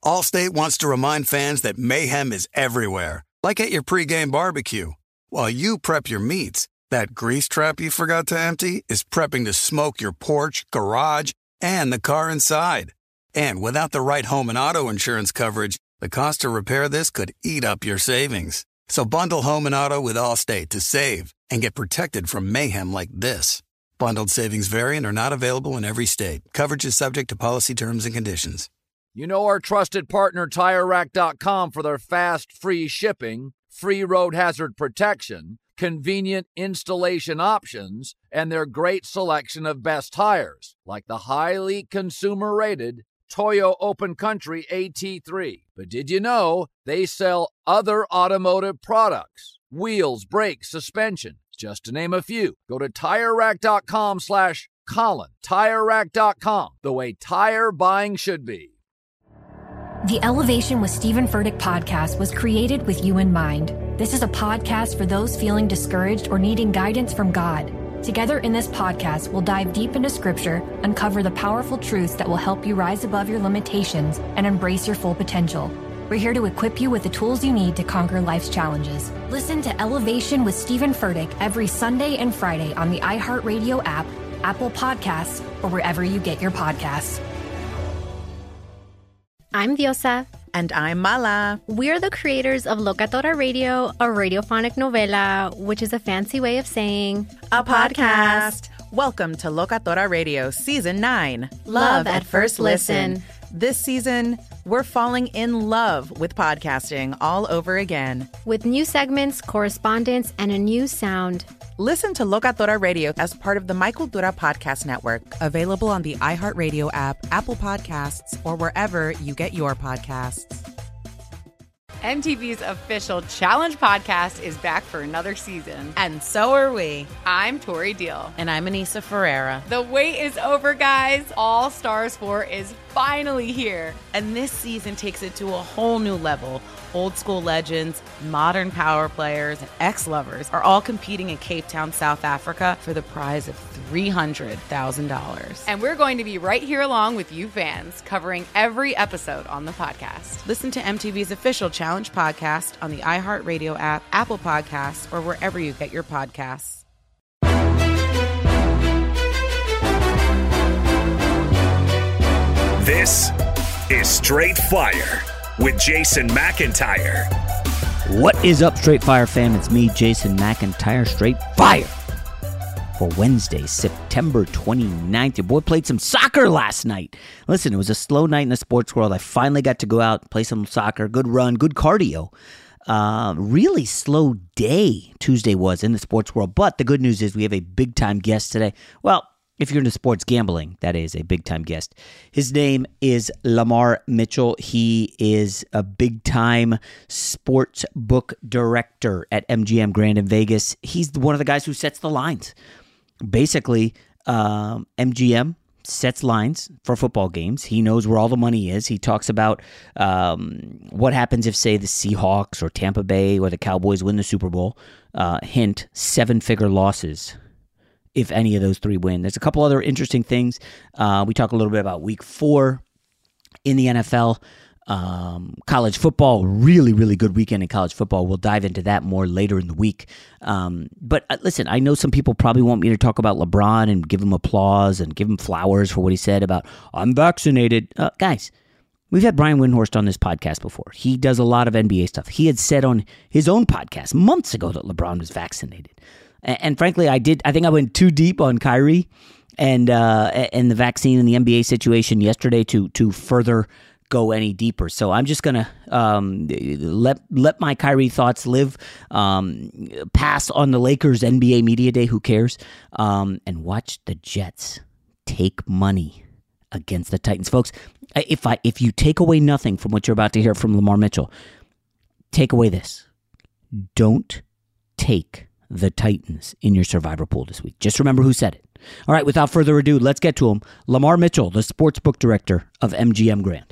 Allstate wants to remind fans that mayhem is everywhere, like at your pregame barbecue. While you prep your meats, that grease trap you forgot to empty is prepping to smoke your porch, garage, and the car inside. And without the right home and auto insurance coverage, the cost to repair this could eat up your savings. So bundle home and auto with Allstate to save and get protected from mayhem like this. Bundled savings vary and are not available in every state. Coverage is subject to policy terms and conditions. You know our trusted partner TireRack.com for their fast, free shipping, free road hazard protection, convenient installation options, and their great selection of best tires, like the highly consumer-rated Toyo Open Country AT3. But did you know they sell other automotive products? Wheels, brakes, suspension, just to name a few. Go to TireRack.com/Colin. TireRack.com, the way tire buying should be. The Elevation with Stephen Furtick podcast was created with you in mind. This is a podcast for those feeling discouraged or needing guidance from God. Together in this podcast, we'll dive deep into Scripture, uncover the powerful truths that will help you rise above your limitations and embrace your full potential. We're here to equip you with the tools you need to conquer life's challenges. Listen to Elevation with Stephen Furtick every Sunday and Friday on the iHeartRadio app, Apple Podcasts, or wherever you get your podcasts. I'm Diosa. And I'm Mala. We're the creators of Locatora Radio, a radiophonic novela, which is a fancy way of saying a podcast. Welcome to Locatora Radio Season 9. Love at First Listen. This season, we're falling in love with podcasting all over again. With new segments, correspondence, and a new sound. Listen to Locatora Radio as part of the My Cultura Podcast Network. Available on the iHeartRadio app, Apple Podcasts, or wherever you get your podcasts. MTV's official Challenge podcast is back for another season. And so are we. I'm Tori Deal. And I'm Anissa Ferreira. The wait is over, guys. All Stars 4 is finally here. And this season takes it to a whole new level. Old school legends, modern power players, and ex-lovers are all competing in Cape Town, South Africa for the prize of $300,000. And we're going to be right here along with you fans, covering every episode on the podcast. Listen to MTV's official Challenge podcast on the iHeartRadio app, Apple Podcasts, or wherever you get your podcasts. This is Straight Fire with Jason McIntyre. What is up, Straight Fire fam? It's me, Jason McIntyre, Straight Fire. For Wednesday, September 29th. Your boy played some soccer last night. Listen, it was a slow night in the sports world. I finally got to go out, play some soccer. Good run, good cardio. Really slow day Tuesday was in the sports world. But the good news is we have a big-time guest today. Well, if you're into sports gambling, that is a big-time guest. His name is Lamar Mitchell. He is a big-time sports book director at MGM Grand in Vegas. He's one of the guys who sets the lines. Basically, MGM sets lines for football games. He knows where all the money is. He talks about what happens if, say, the Seahawks or Tampa Bay or the Cowboys win the Super Bowl. Hint, 7-figure losses if any of those three win. There's a couple other interesting things. We talk a little bit about week 4 in the NFL. College football, really, really good weekend in college football. We'll dive into that more later in the week. But listen, I know some people probably want me to talk about LeBron and give him applause and give him flowers for what he said about, I'm vaccinated. Guys, we've had Brian Windhorst on this podcast before. He does a lot of NBA stuff. He had said on his own podcast months ago that LeBron was vaccinated. And frankly, I think I went too deep on Kyrie and the vaccine and the NBA situation yesterday to further go any deeper. So I'm just gonna let my Kyrie thoughts live. Pass on the Lakers NBA media day. Who cares? And watch the Jets take money against the Titans, folks. If you take away nothing from what you're about to hear from Lamar Mitchell, take away this: don't take the Titans in your survivor pool this week. Just remember who said it. All right, without further ado, let's get to him. Lamar Mitchell, the sportsbook director of MGM Grand.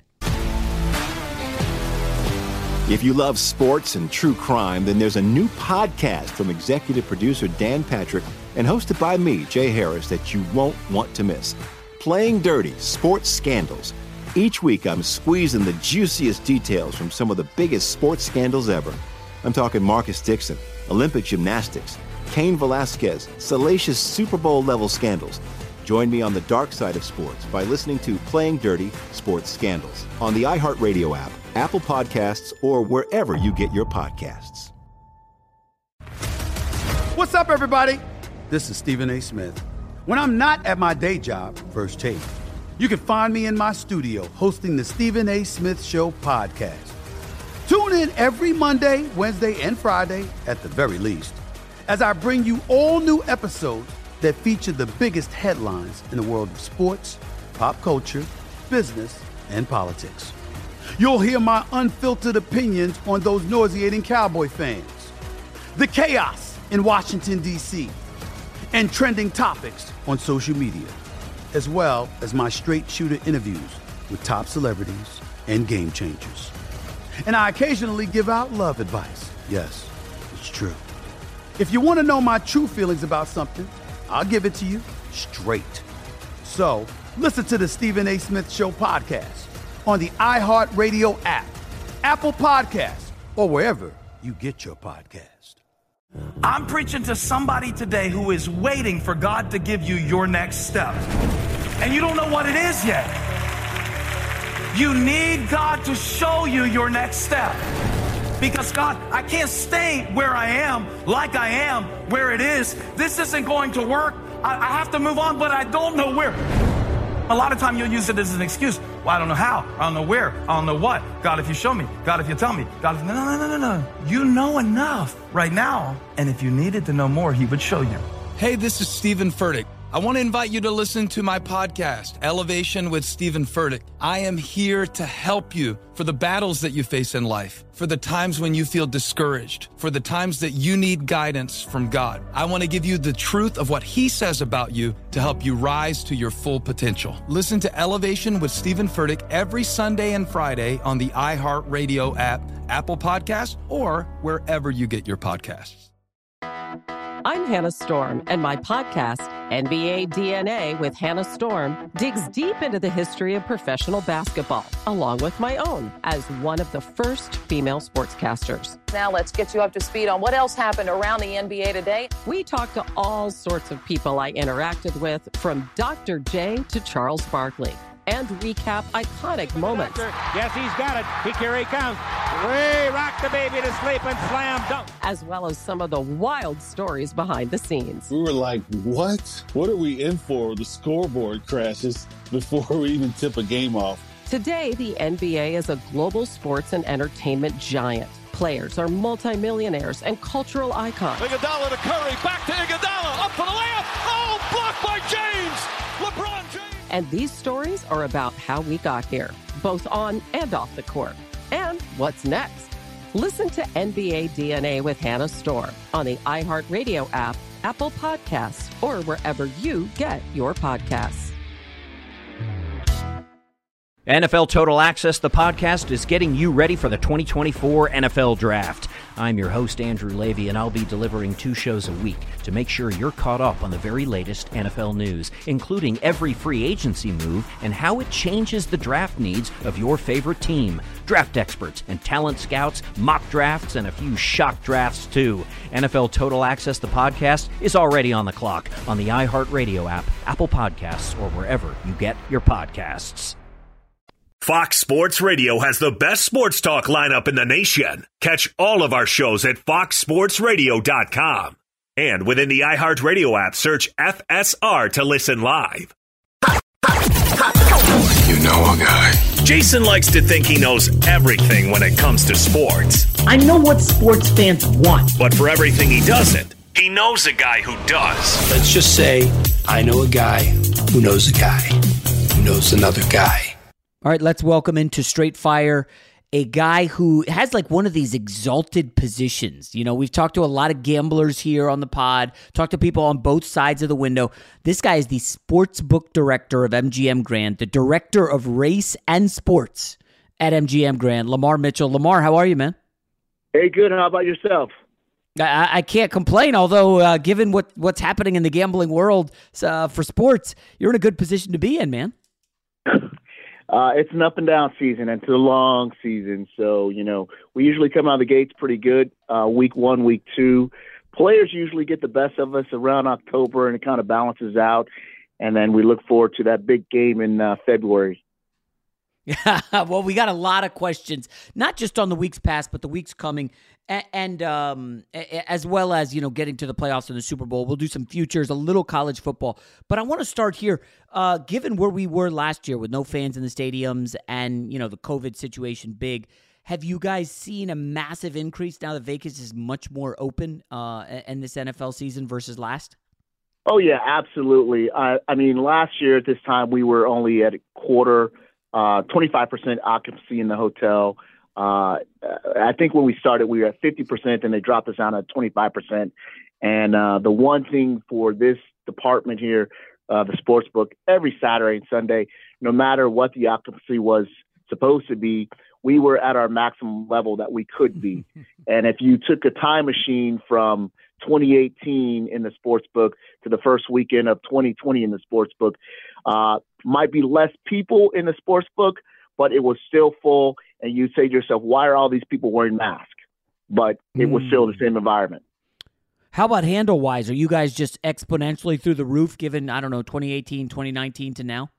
If you love sports and true crime, then there's a new podcast from executive producer Dan Patrick and hosted by me, Jay Harris, that you won't want to miss. Playing Dirty: Sports Scandals. Each week, I'm squeezing the juiciest details from some of the biggest sports scandals ever. I'm talking Marcus Dixon, Olympic gymnastics, Cain Velasquez, salacious Super Bowl-level scandals. Join me on the dark side of sports by listening to Playing Dirty Sports Scandals on the iHeartRadio app, Apple Podcasts, or wherever you get your podcasts. What's up, everybody? This is Stephen A. Smith. When I'm not at my day job, First Take, you can find me in my studio hosting the Stephen A. Smith Show podcast. Tune in every Monday, Wednesday, and Friday, at the very least, as I bring you all new episodes that feature the biggest headlines in the world of sports, pop culture, business, and politics. You'll hear my unfiltered opinions on those nauseating Cowboy fans, the chaos in Washington, D.C., and trending topics on social media, as well as my straight shooter interviews with top celebrities and game changers. And I occasionally give out love advice. Yes, it's true. If you want to know my true feelings about something, I'll give it to you straight. So listen to the Stephen A. Smith Show podcast on the iHeartRadio app, Apple Podcasts, or wherever you get your podcast. I'm preaching to somebody today who is waiting for God to give you your next step. And you don't know what it is yet. You need God to show you your next step. Because God, I can't stay where I am, like I am, where it is. This isn't going to work. I have to move on, but I don't know where. A lot of time you'll use it as an excuse. Well, I don't know how. I don't know where. I don't know what. God, if you show me. God, if you tell me. God, if... No. You know enough right now. And if you needed to know more, he would show you. Hey, this is Stephen Furtick. I want to invite you to listen to my podcast, Elevation with Stephen Furtick. I am here to help you for the battles that you face in life, for the times when you feel discouraged, for the times that you need guidance from God. I want to give you the truth of what he says about you to help you rise to your full potential. Listen to Elevation with Stephen Furtick every Sunday and Friday on the iHeartRadio app, Apple Podcasts, or wherever you get your podcasts. I'm Hannah Storm, and my podcast, NBA DNA with Hannah Storm, digs deep into the history of professional basketball, along with my own, as one of the first female sportscasters. Now let's get you up to speed on what else happened around the NBA today. We talk to all sorts of people I interacted with, from Dr. J to Charles Barkley, and recap iconic moments. Yes, he's got it. Here he comes. Way rock the baby to sleep and slam dunk. As well as some of the wild stories behind the scenes. We were like, what? What are we in for? The scoreboard crashes before we even tip a game off. Today, the NBA is a global sports and entertainment giant. Players are multimillionaires and cultural icons. Iguodala to Curry, back to Iguodala, up for the layup. Oh, blocked by James. LeBron James. And these stories are about how we got here, both on and off the court. And what's next? Listen to NBA DNA with Hannah Storm on the iHeartRadio app, Apple Podcasts, or wherever you get your podcasts. NFL Total Access, the podcast, is getting you ready for the 2024 NFL Draft. I'm your host, Andrew Levy, and I'll be delivering 2 shows a week to make sure you're caught up on the very latest NFL news, including every free agency move and how it changes the draft needs of your favorite team. Draft experts and talent scouts, mock drafts, and a few shock drafts, too. NFL Total Access, the podcast, is already on the clock on the iHeartRadio app, Apple Podcasts, or wherever you get your podcasts. Fox Sports Radio has the best sports talk lineup in the nation. Catch all of our shows at foxsportsradio.com. And within the iHeartRadio app, search FSR to listen live. You know a guy. Jason likes to think he knows everything when it comes to sports. I know what sports fans want. But for everything he doesn't, he knows a guy who does. Let's just say I know a guy who knows a guy who knows another guy. All right, let's welcome into Straight Fire a guy who has like one of these exalted positions. You know, we've talked to a lot of gamblers here on the pod, talked to people on both sides of the window. This guy is the sports book director of MGM Grand, the director of race and sports at MGM Grand, Lamar Mitchell. Lamar, how are you, man? Hey, good. How about yourself? I can't complain, although given what's happening in the gambling world for sports, you're in a good position to be in, man. It's an up and down season, and it's a long season. So, we usually come out of the gates pretty good. Week 1, week 2. Players usually get the best of us around October, and it kind of balances out. And then we look forward to that big game in February. Well, we got a lot of questions, not just on the weeks past, but the weeks coming, and as well as, getting to the playoffs and the Super Bowl. We'll do some futures, a little college football. But I want to start here. Given where we were last year with no fans in the stadiums and, the COVID situation big, have you guys seen a massive increase now that Vegas is much more open in this NFL season versus last? Oh, yeah, absolutely. I mean, last year at this time, we were only at a quarter, 25% occupancy in the hotel. I think when we started, we were at 50%, and they dropped us down at 25%. And the one thing for this department here, the sports book, every Saturday and Sunday, no matter what the occupancy was supposed to be, we were at our maximum level that we could be. And if you took a time machine from 2018 in the sports book to the first weekend of 2020 in the sports book, might be less people in the sports book, but it was still full. And you say to yourself, why are all these people wearing masks? But it was still the same environment. How about handle-wise? Are you guys just exponentially through the roof given, 2018, 2019 to now?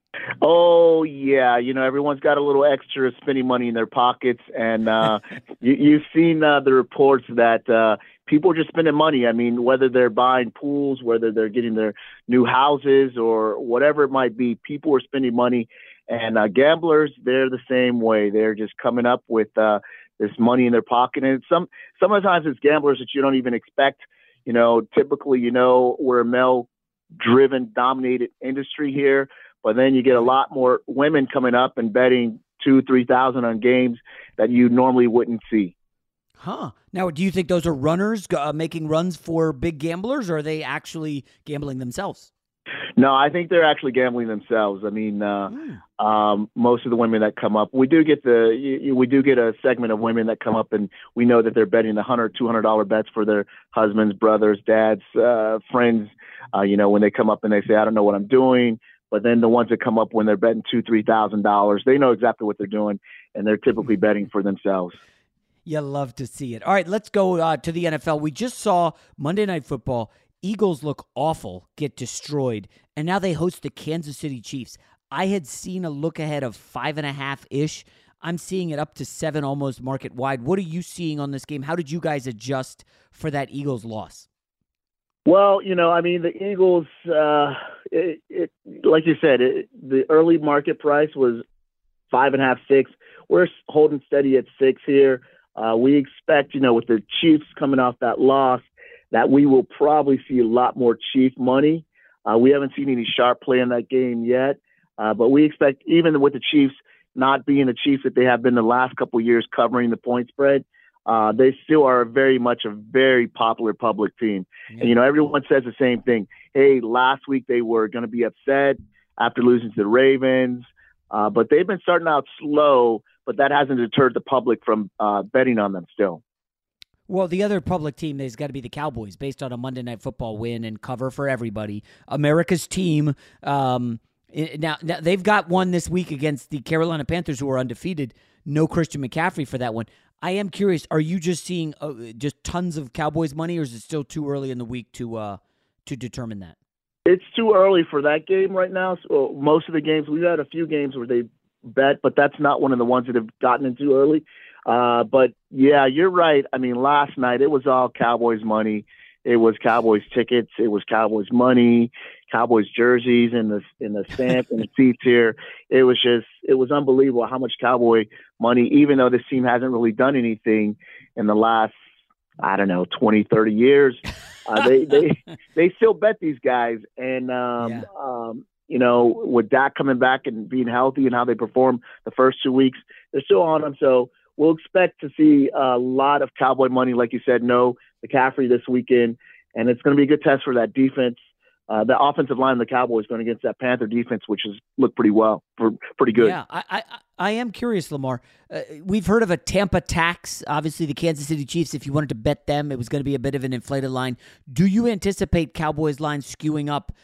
Oh, yeah. Everyone's got a little extra spending money in their pockets. And you've seen the reports that people are just spending money. I mean, whether they're buying pools, whether they're getting their new houses or whatever it might be, people are spending money. And gamblers, they're the same way. They're just coming up with this money in their pocket. And sometimes it's gamblers that you don't even expect. Typically, we're a male-driven, dominated industry here. But then you get a lot more women coming up and betting $2,000-$3,000 on games that you normally wouldn't see. Huh. Now, do you think those are runners making runs for big gamblers, or are they actually gambling themselves? No, I think they're actually gambling themselves. I mean, most of the women that come up, we do get a segment of women that come up, and we know that they're betting $100, $200 bets for their husbands, brothers, dads, friends. When they come up and they say, I don't know what I'm doing. But then the ones that come up when they're betting $2,000-$3,000, they know exactly what they're doing, and they're typically betting for themselves. You love to see it. All right, let's go to the NFL. We just saw Monday Night Football. Eagles look awful, get destroyed, and now they host the Kansas City Chiefs. I had seen a look ahead of 5.5-ish. I'm seeing it up to 7 almost market wide. What are you seeing on this game? How did you guys adjust for that Eagles loss? Well, the Eagles, like you said, the early market price was 5.5, 6. We're holding steady at 6 here. We expect, with the Chiefs coming off that loss, that we will probably see a lot more Chief money. We haven't seen any sharp play in that game yet, but we expect, even with the Chiefs not being the Chiefs that they have been the last couple of years covering the point spread, they still are very much a very popular public team. Yeah. And, everyone says the same thing. Hey, last week they were going to be upset after losing to the Ravens, but they've been starting out slow, but that hasn't deterred the public from betting on them still. Well, the other public team has got to be the Cowboys, based on a Monday Night Football win and cover for everybody. America's team. Now they've got one this week against the Carolina Panthers, who are undefeated. No Christian McCaffrey for that one. I am curious, are you just seeing just tons of Cowboys money, or is it still too early in the week to determine that? It's too early for that game right now. So most of the games, we've had a few games where they bet, but that's not one of the ones that have gotten in too early. But yeah, you're right. I mean, last night it was all Cowboys money. It was Cowboys tickets. It was Cowboys money, Cowboys jerseys in the stamp and the seats here. It was unbelievable how much Cowboy money, even though this team hasn't really done anything in the last, 20, 30 years. They still bet these guys. And, with Dak coming back and being healthy and how they perform the first 2 weeks, they're still on them. So we'll expect to see a lot of Cowboy money, like you said, no McCaffrey this weekend. And it's going to be a good test for that defense. The offensive line of the Cowboys going against that Panther defense, which has looked pretty good. Yeah, I am curious, Lamar. We've heard of a Tampa tax. Obviously, the Kansas City Chiefs, if you wanted to bet them, it was going to be a bit of an inflated line. Do you anticipate Cowboys line skewing up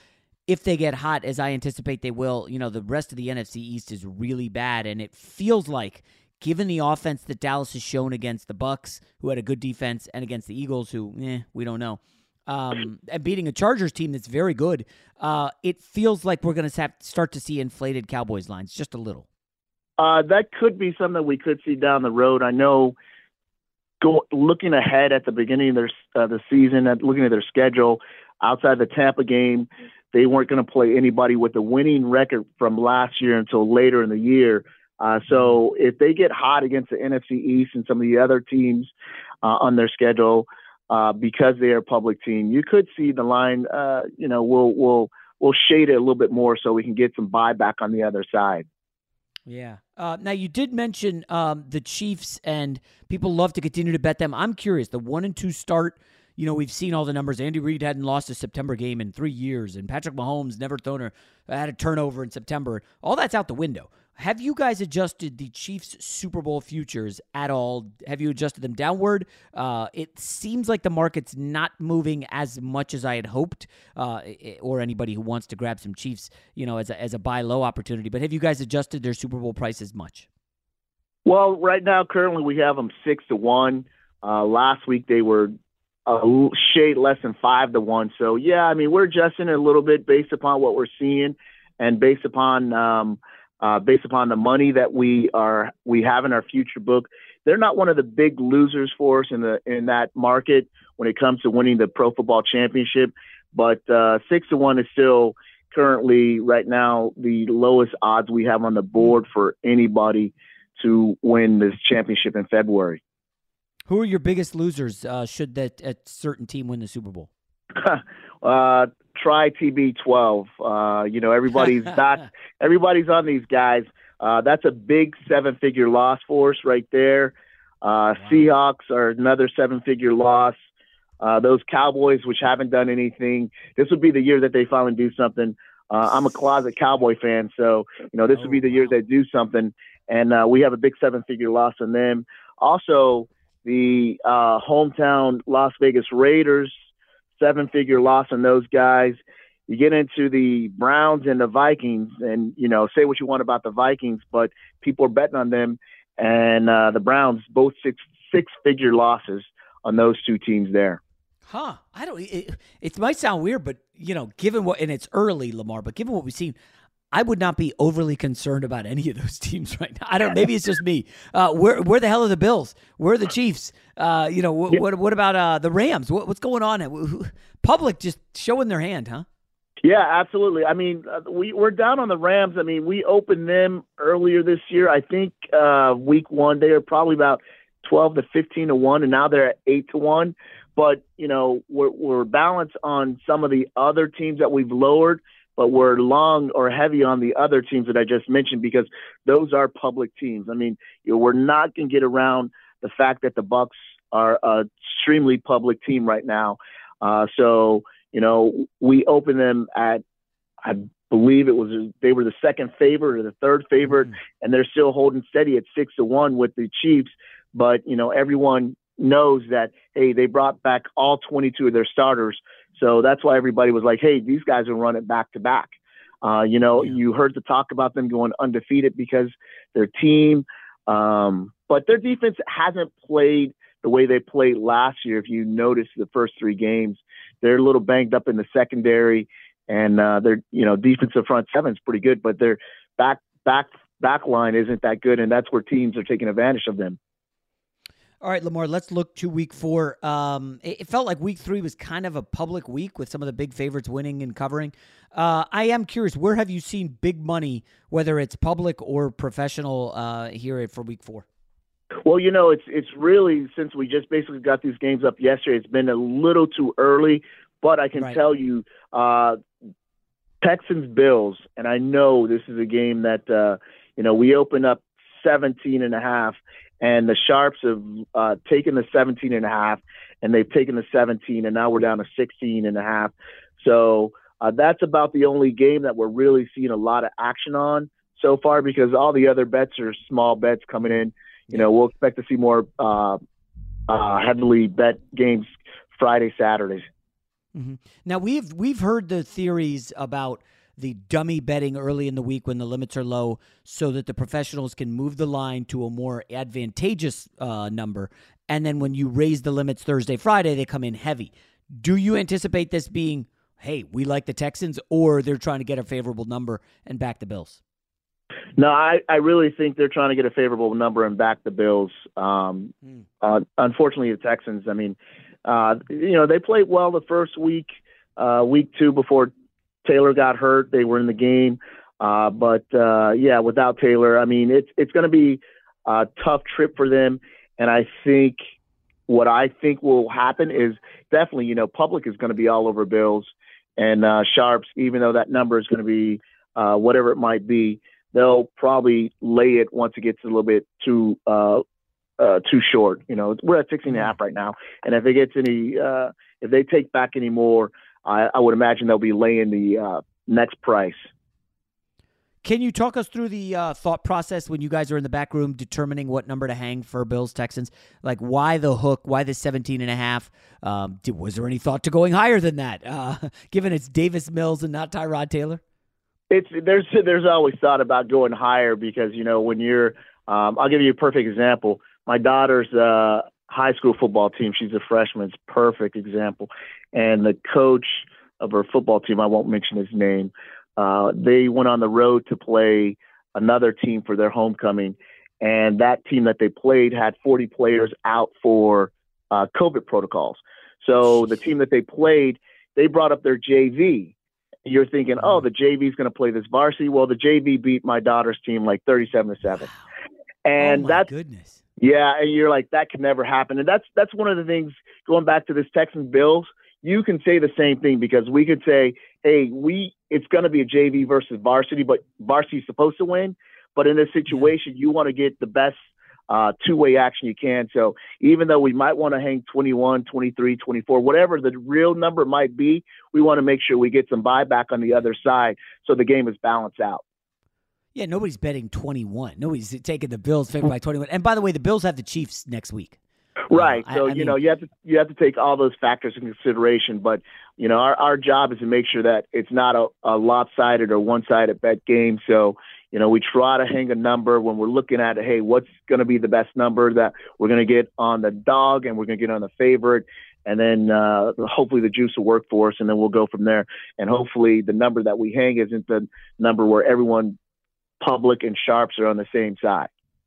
if they get hot, as I anticipate they will, the rest of the NFC East is really bad, and it feels like, given the offense that Dallas has shown against the Bucs, who had a good defense, and against the Eagles, who, we don't know, and beating a Chargers team that's very good, it feels like we're going to start to see inflated Cowboys lines just a little. That could be something we could see down the road. I know looking ahead at the beginning of the season, looking at their schedule, outside the Tampa game, they weren't going to play anybody with a winning record from last year until later in the year. So if they get hot against the NFC East and some of the other teams on their schedule, because they are a public team, you could see the line, we'll shade it a little bit more so we can get some buyback on the other side. Yeah. Now, you did mention the Chiefs, and people love to continue to bet them. I'm curious, the 1-2 start, we've seen all the numbers. Andy Reid hadn't lost a September game in 3 years, and Patrick Mahomes never had a turnover in September. All that's out the window. Have you guys adjusted the Chiefs' Super Bowl futures at all? Have you adjusted them downward? It seems like the market's not moving as much as I had hoped, or anybody who wants to grab some Chiefs, as a buy low opportunity. But have you guys adjusted their Super Bowl prices much? Well, right now, currently we have them 6-1. Last week they were a shade less than 5-1. So yeah, I mean, we're adjusting it a little bit based upon what we're seeing and based upon the money that we have in our future book. They're not one of the big losers for us in that market when it comes to winning the Pro Football Championship. But 6-1 is still currently right now the lowest odds we have on the board for anybody to win this championship in February. Who are your biggest losers should that a certain team win the Super Bowl? Try TB12. Everybody's on these guys. That's a big 7-figure loss for us right there. Wow. Seahawks are another 7-figure loss. Those Cowboys, which haven't done anything, this would be the year that they finally do something. I'm a closet Cowboy fan, so this would be the year they do something. And we have a big 7-figure loss on them. Also, the hometown Las Vegas Raiders, 7-figure loss on those guys. You get into the Browns and the Vikings, and say what you want about the Vikings, but people are betting on them, and the Browns, both six-figure losses on those two teams there. Huh? It might sound weird, but given what, and it's early, Lamar, but given what we've seen, I would not be overly concerned about any of those teams right now. Maybe it's just me. Where the hell are the Bills? Where are the Chiefs? What about the Rams? What's going on? Public just showing their hand, huh? Yeah, absolutely. I mean, we're down on the Rams. I mean, we opened them earlier this year. I think week 1 they were probably about 12 to 15-1, and now they're at 8-1. But we're balanced on some of the other teams that we've lowered, but we're long or heavy on the other teams that I just mentioned because those are public teams. I mean, we're not going to get around the fact that the Bucs are an extremely public team right now. So we opened them at, I believe they were the second favorite or the third favorite, and they're still holding steady at 6-1 with the Chiefs. But, everyone knows that, hey, they brought back all 22 of their starters. So that's why everybody was like, hey, these guys are running back to back. You heard the talk about them going undefeated because their team, but their defense hasn't played the way they played last year. If you notice the first 3 games, they're a little banged up in the secondary, and their defensive front seven is pretty good, but their back line isn't that good, and that's where teams are taking advantage of them. All right, Lamar, let's look to week 4. It felt like week 3 was kind of a public week with some of the big favorites winning and covering. I am curious, where have you seen big money, whether it's public or professional, here for week 4? Well, it's really, since we just basically got these games up yesterday, it's been a little too early, but I can tell you Texans-Bills, and I know this is a game that, we open up 17.5, and the Sharps have taken the 17.5, and they've taken the 17, and now we're down to 16.5. So that's about the only game that we're really seeing a lot of action on so far, because all the other bets are small bets coming in. We'll expect to see more heavily bet games Friday, Saturdays. Mm-hmm. Now we've heard the theories about the dummy betting early in the week when the limits are low, so that the professionals can move the line to a more advantageous number, and then when you raise the limits Thursday, Friday, they come in heavy. Do you anticipate this being, hey, we like the Texans, or they're trying to get a favorable number and back the Bills? No, I really think they're trying to get a favorable number and back the Bills. Unfortunately, the Texans, I mean, they played well the first week, week 2 before Taylor got hurt. They were in the game. But without Taylor, I mean, it's going to be a tough trip for them. And I think what I think will happen is definitely, public is going to be all over Bills and Sharps, even though that number is going to be whatever it might be. They'll probably lay it once it gets a little bit too short. We're at 16.5 right now. And if it gets if they take back any more, I would imagine they'll be laying the next price. Can you talk us through the thought process when you guys are in the back room determining what number to hang for Bills Texans? Like, why the hook? Why the 17.5? Was there any thought to going higher than that, given it's Davis Mills and not Tyrod Taylor? There's always thought about going higher because, when you're I'll give you a perfect example. My daughter's high school football team, she's a freshman, it's a perfect example. And the coach of her football team, I won't mention his name, they went on the road to play another team for their homecoming. And that team that they played had 40 players out for COVID protocols. So the team that they played, they brought up their JV. You're thinking, oh, the JV is going to play this varsity. Well, the JV beat my daughter's team like 37-7. And goodness. Yeah, and you're like, that could never happen. And that's one of the things, going back to this Texans Bills, you can say the same thing because we could say, hey, it's going to be a JV versus varsity, but varsity is supposed to win. But in this situation, you want to get the best two-way action you can. So even though we might want to hang 21, 23, 24, whatever the real number might be, we want to make sure we get some buyback on the other side so the game is balanced out. Yeah, nobody's betting 21. Nobody's taking the Bills favored by 21. And by the way, the Bills have the Chiefs next week. Right. So, you have to take all those factors in consideration. But, our job is to make sure that it's not a lopsided or one-sided bet game. So, we try to hang a number when we're looking at, hey, what's going to be the best number that we're going to get on the dog and we're going to get on the favorite. And then hopefully the juice will work for us, and then we'll go from there. And hopefully the number that we hang isn't the number where everyone, public and sharps, are on the same side.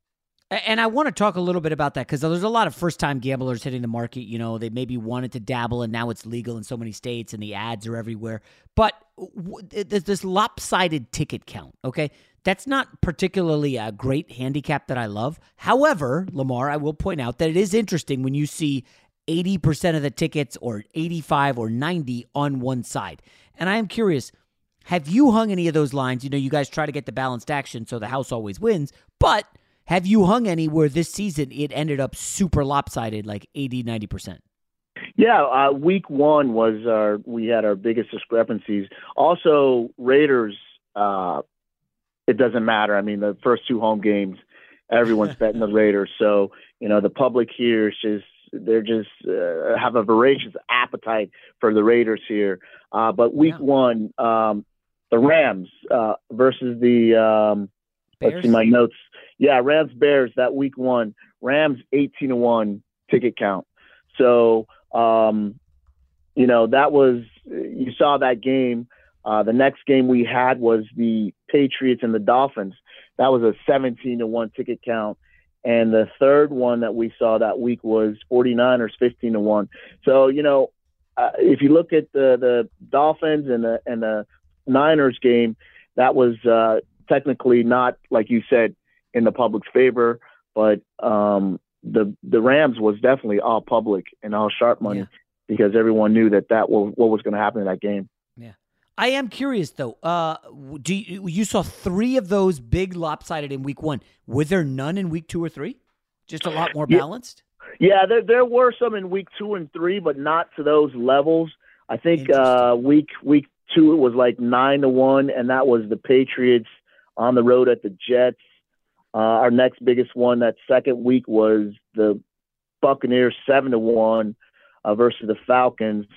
And I want to talk a little bit about that because there's a lot of first-time gamblers hitting the market. They maybe wanted to dabble, and now it's legal in so many states, and the ads are everywhere. But there's this lopsided ticket count, okay? That's not particularly a great handicap that I love. However, Lamar, I will point out that it is interesting when you see 80% of the tickets or 85 or 90 on one side. And I am curious, have you hung any of those lines? You guys try to get the balanced action so the house always wins, but have you hung any where this season it ended up super lopsided, like 80, 90%? Yeah, week 1 we had our biggest discrepancies. Also, Raiders, it doesn't matter. I mean, the first 2 home games, everyone's betting the Raiders. So, the public here is have a voracious appetite for the Raiders here. But week 1, the Rams versus the let's see my notes. Yeah, Rams Bears, that week 1. Rams 18-1 ticket count. So that was, you saw that game. The next game we had was the Patriots and the Dolphins. That was a 17-1 ticket count. And the third one that we saw that week was 49ers 15-1. So, if you look at the Dolphins and the Niners game, that was technically not, like you said, in the public's favor, but the Rams was definitely all public and all sharp money because everyone knew what was going to happen in that game. Yeah, I am curious though. You saw 3 of those big lopsided in week 1. Were there none in week 2 or 3? Just a lot more balanced. Yeah, there were some in week 2 and 3, but not to those levels. I think week 2 it was like 9-1, and that was the Patriots on the road at the Jets. Our next biggest one that second week was the Buccaneers 7-1 versus the Falcons.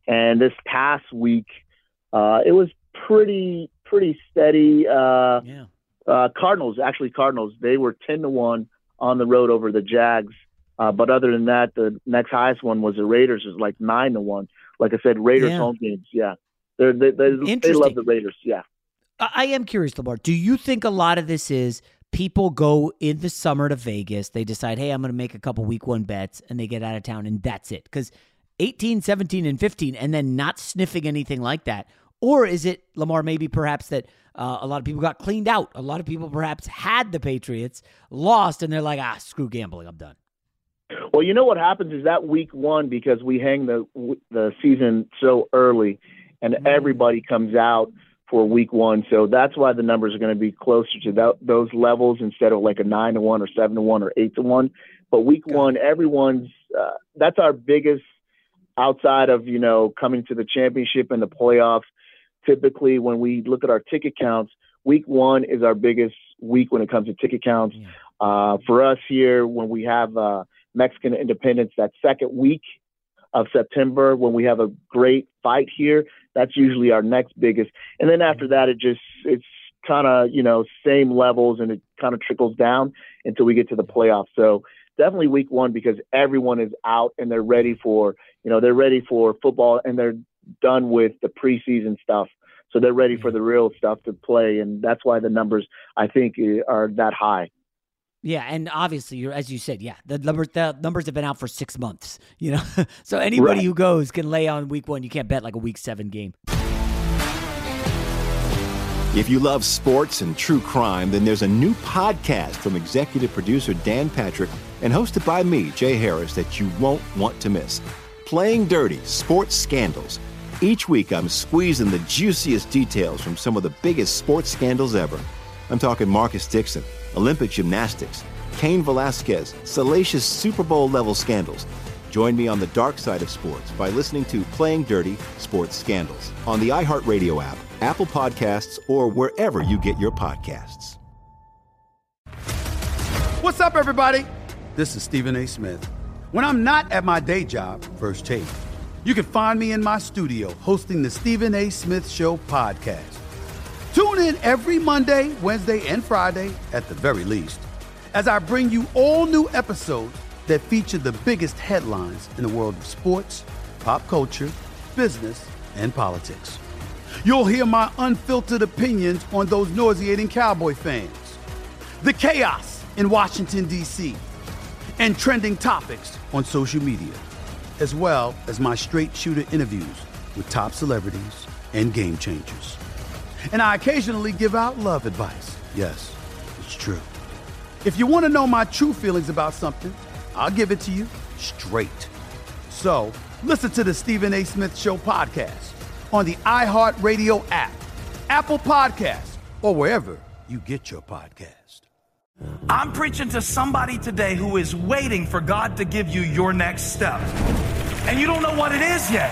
And this past week, it was pretty steady. Cardinals, they were 10-1 on the road over the Jags. But other than that, the next highest one was the Raiders, was like 9-1. Like I said, Raiders home games. Yeah. They love the Raiders. Yeah. I am curious, Lamar. Do you think a lot of this is people go in the summer to Vegas, they decide, hey, I'm going to make a couple week one bets, and they get out of town, and that's it? Because 18, 17, and 15, and then not sniffing anything like that. Or is it, Lamar, maybe perhaps that a lot of people got cleaned out? A lot of people perhaps had the Patriots, lost, and they're like, screw gambling, I'm done. Well, you know what happens is that week one, because we hang the season so early, and everybody comes out for week one. So that's why the numbers are going to be closer to those levels instead of like a 9-1 or 7-1 or 8-1. But week one, everyone's that's our biggest outside of, coming to the championship and the playoffs. Typically, when we look at our ticket counts, week one is our biggest week when it comes to ticket counts. For us here, when we have Mexican Independence, that second week of September, when we have a great fight here, that's usually our next biggest. And then after that, it's kind of, same levels, and it kind of trickles down until we get to the playoffs. So definitely week one, because everyone is out and they're ready for, they're ready for football, and they're done with the preseason stuff. So they're ready for the real stuff to play. And that's why the numbers, I think, are that high. Yeah, and obviously, as you said, the numbers have been out for 6 months. So anybody who goes can lay on week one. You can't bet like a week 7 game. If you love sports and true crime, then there's a new podcast from executive producer Dan Patrick and hosted by me, Jay Harris, that you won't want to miss. Playing Dirty: Sports Scandals. Each week, I'm squeezing the juiciest details from some of the biggest sports scandals ever. I'm talking Marcus Dixon, Olympic gymnastics, Cain Velasquez, salacious Super Bowl-level scandals. Join me on the dark side of sports by listening to Playing Dirty: Sports Scandals on the iHeartRadio app, Apple Podcasts, or wherever you get your podcasts. What's up, everybody? This is Stephen A. Smith. When I'm not at my day job, First Take, you can find me in my studio hosting the Stephen A. Smith Show podcast. Tune in every Monday, Wednesday, and Friday, at the very least, as I bring you all new episodes that feature the biggest headlines in the world of sports, pop culture, business, and politics. You'll hear my unfiltered opinions on those nauseating Cowboy fans, the chaos in Washington, D.C., and trending topics on social media, as well as my straight-shooter interviews with top celebrities and game changers. And I occasionally give out love advice. Yes, it's true. If you want to know my true feelings about something, I'll give it to you straight. So, listen to the Stephen A. Smith Show podcast on the iHeartRadio app, Apple Podcasts, or wherever you get your podcast. I'm preaching to somebody today who is waiting for God to give you your next step. And you don't know what it is yet.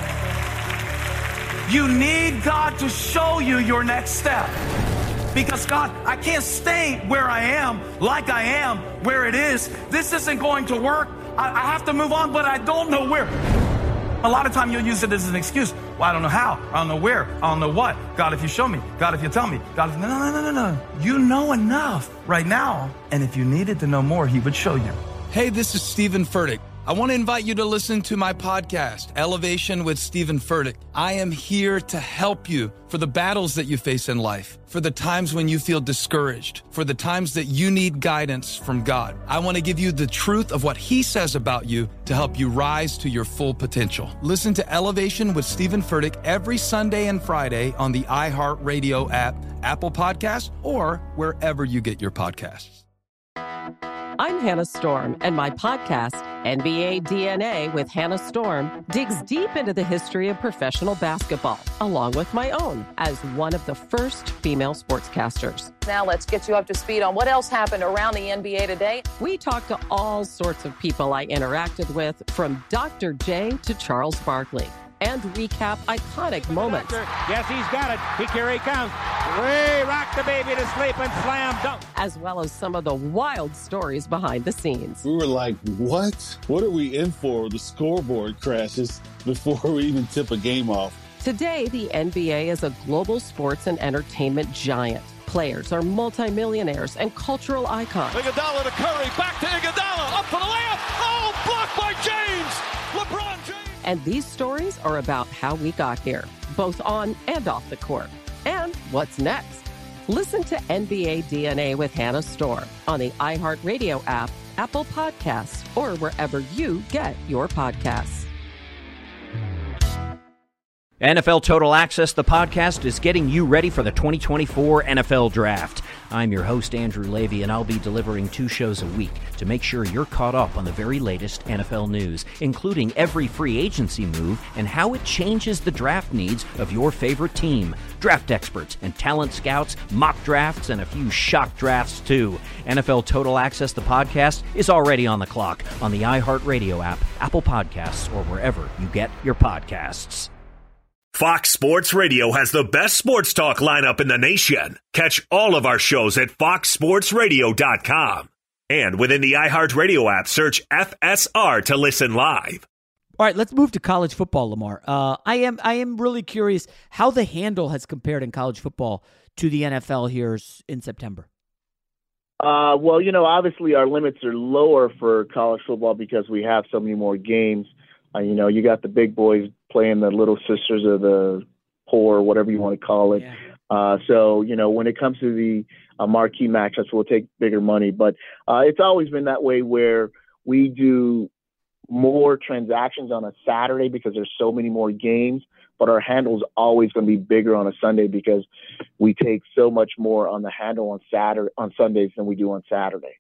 You need God to show you your next step. Because God, I can't stay where I am, like I am, where it is. This isn't going to work. I have to move on, but I don't know where. A lot of time you'll use it as an excuse. Well, I don't know how. I don't know where. I don't know what. God, if you show me. God, if you tell me. God, if... No. You know enough right now. And if you needed to know more, he would show you. Hey, this is Stephen Furtick. I want to invite you to listen to my podcast, Elevation with Stephen Furtick. I am here to help you for the battles that you face in life, for the times when you feel discouraged, for the times that you need guidance from God. I want to give you the truth of what he says about you to help you rise to your full potential. Listen to Elevation with Stephen Furtick every Sunday and Friday on the iHeartRadio app, Apple Podcasts, or wherever you get your podcasts. I'm Hannah Storm, and my podcast, NBA DNA with Hannah Storm, digs deep into the history of professional basketball, along with my own, as one of the first female sportscasters. Now let's get you up to speed on what else happened around the NBA today. We talked to all sorts of people I interacted with, from Dr. J to Charles Barkley, and recap iconic moments. Yes, he's got it. Here he comes. Way rock the baby to sleep and slam dunk. As well as some of the wild stories behind the scenes. We were like, what? What are we in for? The scoreboard crashes before we even tip a game off. Today, the NBA is a global sports and entertainment giant. Players are multimillionaires and cultural icons. Iguodala to Curry, back to Iguodala, up for the layup. Oh, blocked by James. LeBron James. And these stories are about how we got here, both on and off the court. And what's next? Listen to NBA DNA with Hannah Storm on the iHeartRadio app, Apple Podcasts, or wherever you get your podcasts. NFL Total Access, the podcast, is getting you ready for the 2024 NFL Draft. I'm your host, Andrew Levy, and I'll be delivering 2 shows a week to make sure you're caught up on the very latest NFL news, including every free agency move and how it changes the draft needs of your favorite team. Draft experts and talent scouts, mock drafts, and a few shock drafts, too. NFL Total Access, the podcast, is already on the clock on the iHeartRadio app, Apple Podcasts, or wherever you get your podcasts. Fox Sports Radio has the best sports talk lineup in the nation. Catch all of our shows at foxsportsradio.com. And within the iHeartRadio app, search FSR to listen live. All right, let's move to college football, Lamar. I am really curious how the handle has compared in college football to the NFL here in September. Well, obviously our limits are lower for college football because we have so many more games. You got the big boys playing the little sisters of the poor, whatever you want to call it. Yeah. So, when it comes to the marquee matchups, we'll take bigger money. But it's always been that way where we do more transactions on a Saturday because there's so many more games. But our handle's always going to be bigger on a Sunday because we take so much more on the handle on Sundays than we do on Saturday.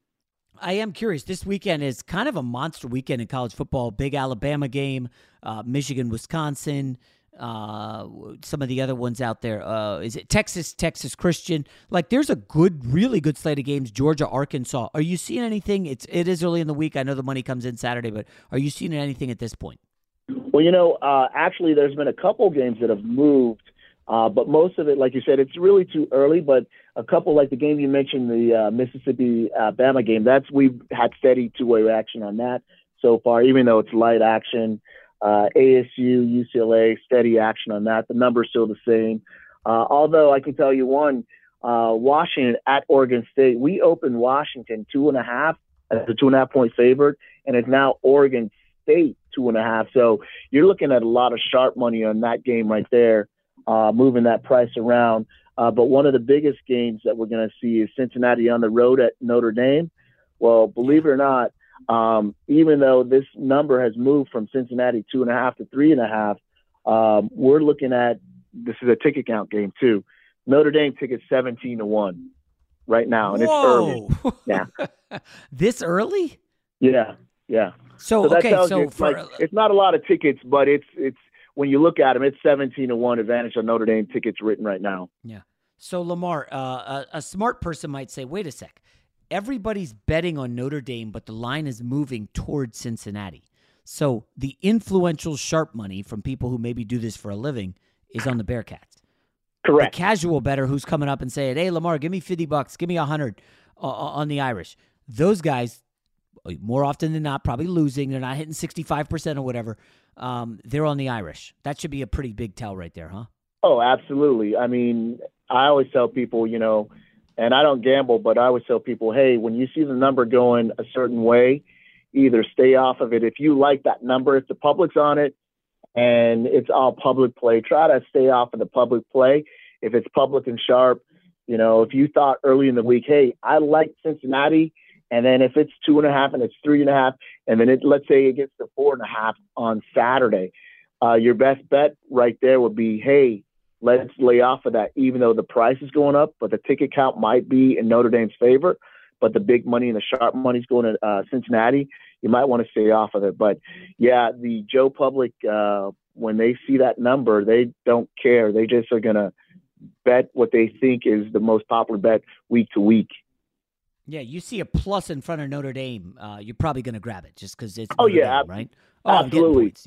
I am curious. This weekend is kind of a monster weekend in college football. Big Alabama game, Michigan, Wisconsin, some of the other ones out there. Is it Texas Christian? Like, there's a really good slate of games. Georgia, Arkansas. Are you seeing anything? It is early in the week. I know the money comes in Saturday, but are you seeing anything at this point? Well, actually, there's been a couple games that have moved. But most of it, like you said, it's really too early. But a couple, like the game you mentioned, the Mississippi-Bama game, we've had steady two-way action on that so far, even though it's light action. ASU, UCLA, steady action on that. The number's still the same. Although I can tell you one, Washington at Oregon State, we opened Washington 2.5 as a 2.5-point favorite, and it's now Oregon State 2.5. So you're looking at a lot of sharp money on that game right there. Moving that price around. But one of the biggest games that we're going to see is Cincinnati on the road at Notre Dame. Well, believe it or not, even though this number has moved from Cincinnati 2.5 to 3.5, we're looking at, this is a ticket count game too. Notre Dame tickets 17-1 right now, and Whoa. It's early. Yeah. This early? Yeah. So that tells you it's not a lot of tickets, but it's when you look at them, it's 17-1 advantage on Notre Dame tickets written right now. Yeah. So, Lamar, a smart person might say, wait a sec. Everybody's betting on Notre Dame, but the line is moving towards Cincinnati. So the influential sharp money from people who maybe do this for a living is on the Bearcats. Correct. The casual bettor who's coming up and saying, hey, Lamar, give me $50, give me $100 on the Irish. Those guys, more often than not, probably losing. They're not hitting 65% or whatever. They're on the Irish. That should be a pretty big tell right there, huh? Oh, absolutely. I mean, I always tell people, and I don't gamble, but I always tell people, hey, when you see the number going a certain way, either stay off of it. If you like that number, if the public's on it and it's all public play, try to stay off of the public play. If it's public and sharp, if you thought early in the week, hey, I like Cincinnati, and then if it's 2.5 and it's 3.5, and then let's say it gets to 4.5 on Saturday, your best bet right there would be, hey, let's lay off of that, even though the price is going up, but the ticket count might be in Notre Dame's favor, but the big money and the sharp money is going to Cincinnati. You might want to stay off of it. But, yeah, the Joe Public, when they see that number, they don't care. They just are going to bet what they think is the most popular bet week to week. Yeah, you see a plus in front of Notre Dame, you're probably going to grab it just because it's Notre Dame, right? Absolutely. Points, yeah.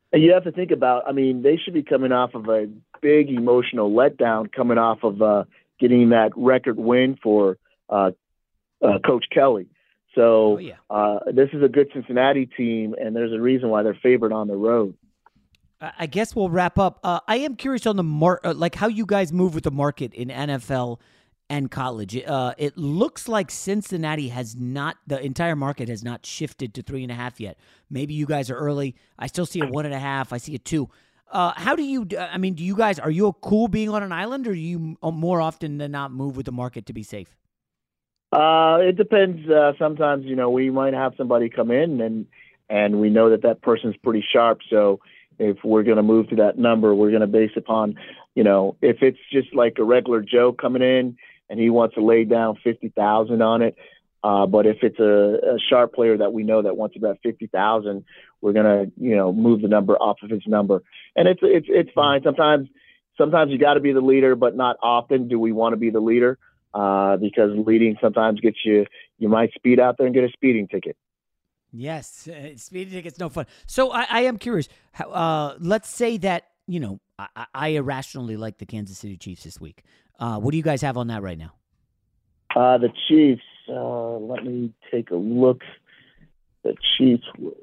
And you have to think about, I mean, they should be coming off of a big emotional letdown, coming off of getting that record win for Coach Kelly. So this is a good Cincinnati team, and there's a reason why they're favored on the road. I guess we'll wrap up. I am curious on the like how you guys move with the market in NFL and college. It looks like Cincinnati has not, the entire market has not shifted to 3.5 yet. Maybe you guys are early. I still see a 1.5. I see a 2. How do you, I mean, do you guys, are you cool being on an island, or do you more often than not move with the market to be safe? It depends. Sometimes, we might have somebody come in and we know that person's pretty sharp. So if we're going to move to that number, we're going to base upon, if it's just like a regular Joe coming in and he wants to lay down 50,000 on it. But if it's a sharp player that we know that wants about 50,000, we're going to, move the number off of his number. And it's fine. Sometimes you got to be the leader, but not often do we want to be the leader, because leading sometimes gets you might speed out there and get a speeding ticket. Yes, speeding ticket's no fun. So I am curious. Let's say that, I irrationally like the Kansas City Chiefs this week. What do you guys have on that right now? The Chiefs, let me take a look. The Chiefs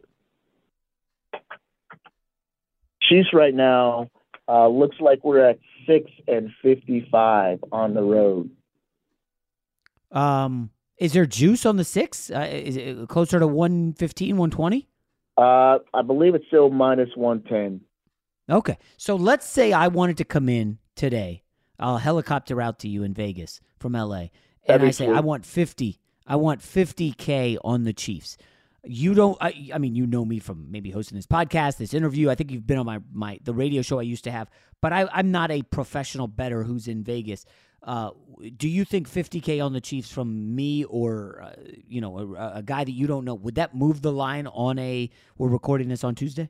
right now looks like we're at 6-55 on the road. Is there juice on the 6? Is it closer to 115, 120? I believe it's still minus 110. Okay. So let's say I wanted to come in today. I'll helicopter out to you in Vegas from LA. And I say, I want 50. I want 50K on the Chiefs. You don't, I mean, you know me from maybe hosting this podcast, this interview. I think you've been on the radio show I used to have, but I'm not a professional bettor who's in Vegas. Do you think 50K on the Chiefs from me or, a guy that you don't know, would that move the line on we're recording this on Tuesday?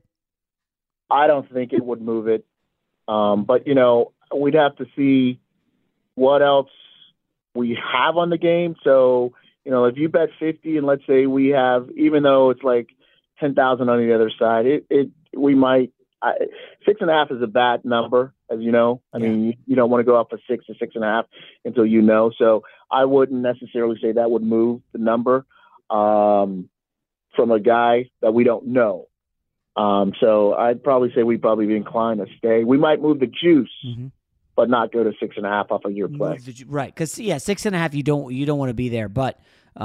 I don't think it would move it. But, we'd have to see what else we have on the game. So, if you bet 50 and let's say we have, even though it's like 10,000 on the other side, we might, 6.5 is a bad number, as you know. I mean, you don't want to go up a 6 to 6.5 until you know. So I wouldn't necessarily say that would move the number from a guy that we don't know. So I'd probably say we'd probably be inclined to stay. We might move the juice, but not go to 6.5 off of your play. Right, because 6.5 you don't want to be there. But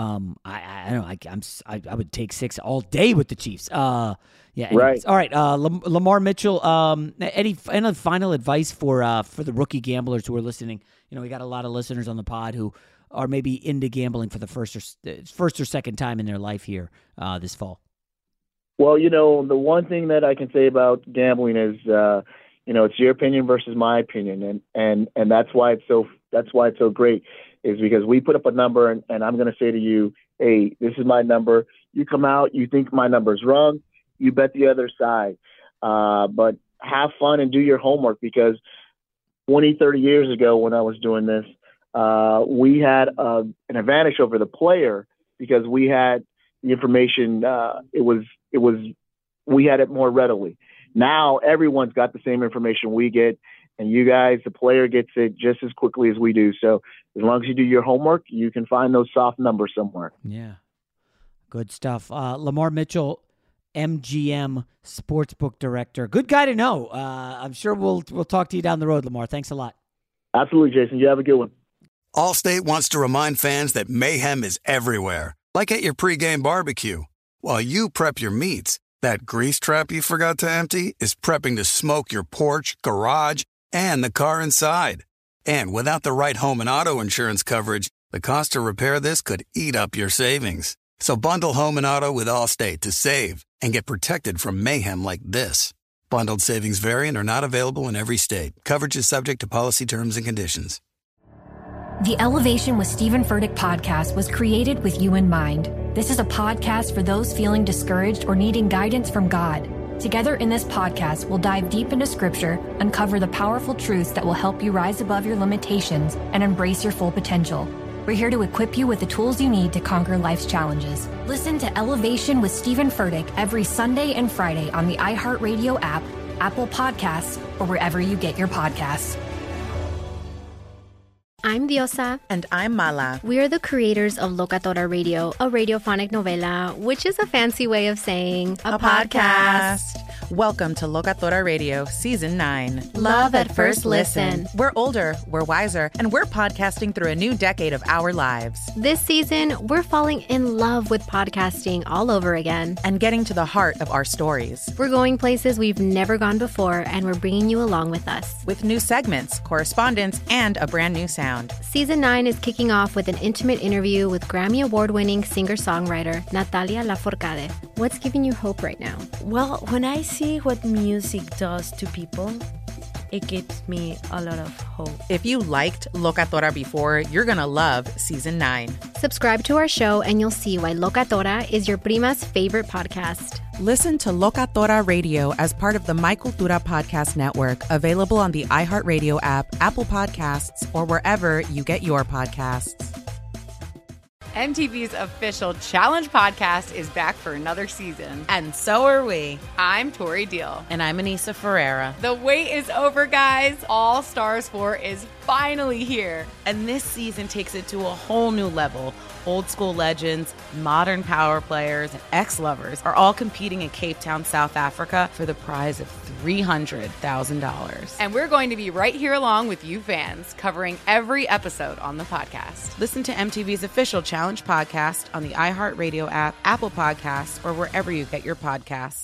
I don't know. I would take 6 all day with the Chiefs. Anyways. Right. All right, Lamar Mitchell. Any final advice for the rookie gamblers who are listening? We got a lot of listeners on the pod who are maybe into gambling for the first or second time in their life here this fall. Well, the one thing that I can say about gambling is, it's your opinion versus my opinion, and that's why it's so great, is because we put up a number, and I'm going to say to you, hey, this is my number. You come out, you think my number's wrong, you bet the other side. But have fun and do your homework, because 20, 30 years ago when I was doing this, we had an advantage over the player because we had the information. We had it more readily. Now everyone's got the same information we get, and you guys, the player gets it just as quickly as we do. So as long as you do your homework, you can find those soft numbers somewhere. Yeah. Good stuff. Lamar Mitchell, MGM Sportsbook Director. Good guy to know. I'm sure we'll talk to you down the road, Lamar. Thanks a lot. Absolutely, Jason. You have a good one. Allstate wants to remind fans that mayhem is everywhere, like at your pregame barbecue. While you prep your meats, that grease trap you forgot to empty is prepping to smoke your porch, garage, and the car inside. And without the right home and auto insurance coverage, the cost to repair this could eat up your savings. So bundle home and auto with Allstate to save and get protected from mayhem like this. Bundled savings vary and are not available in every state. Coverage is subject to policy terms and conditions. The Elevation with Stephen Furtick podcast was created with you in mind. This is a podcast for those feeling discouraged or needing guidance from God. Together in this podcast, we'll dive deep into Scripture, uncover the powerful truths that will help you rise above your limitations and embrace your full potential. We're here to equip you with the tools you need to conquer life's challenges. Listen to Elevation with Stephen Furtick every Sunday and Friday on the iHeartRadio app, Apple Podcasts, or wherever you get your podcasts. I'm Diosa. And I'm Mala. We are the creators of Locatora Radio, a radiophonic novela, which is a fancy way of saying a podcast. Welcome to Locatora Radio, Season 9. Love at first listen. We're older, we're wiser, and we're podcasting through a new decade of our lives. This season, we're falling in love with podcasting all over again. And getting to the heart of our stories. We're going places we've never gone before, and we're bringing you along with us. With new segments, correspondence, and a brand new sound. Season 9 is kicking off with an intimate interview with Grammy Award-winning singer-songwriter Natalia Lafourcade. What's giving you hope right now? Well, when I see what music does to people, it gives me a lot of hope. If you liked Locatora before, you're going to love Season 9. Subscribe to our show and you'll see why Locatora is your prima's favorite podcast. Listen to Locatora Radio as part of the My Cultura Podcast Network, available on the iHeartRadio app, Apple Podcasts, or wherever you get your podcasts. MTV's official Challenge podcast is back for another season. And so are we. I'm Tori Deal. And I'm Anissa Ferreira. The wait is over, guys. All Stars 4 is finally here. And this season takes it to a whole new level. Old school legends, modern power players, and ex-lovers are all competing in Cape Town, South Africa for the prize of $300,000. And we're going to be right here along with you fans, covering every episode on the podcast. Listen to MTV's official Challenge podcast on the iHeartRadio app, Apple Podcasts, or wherever you get your podcasts.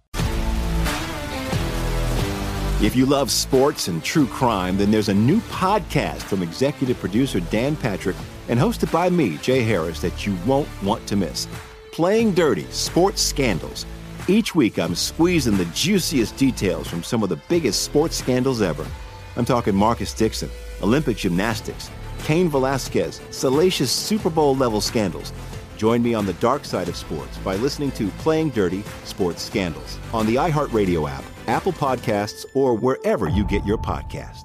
If you love sports and true crime, then there's a new podcast from executive producer Dan Patrick and hosted by me, Jay Harris, that you won't want to miss. Playing Dirty: Sports Scandals. Each week, I'm squeezing the juiciest details from some of the biggest sports scandals ever. I'm talking Marcus Dixon, Olympic gymnastics, Cain Velasquez, salacious Super Bowl-level scandals. Join me on the dark side of sports by listening to Playing Dirty: Sports Scandals on the iHeartRadio app, Apple Podcasts, or wherever you get your podcasts.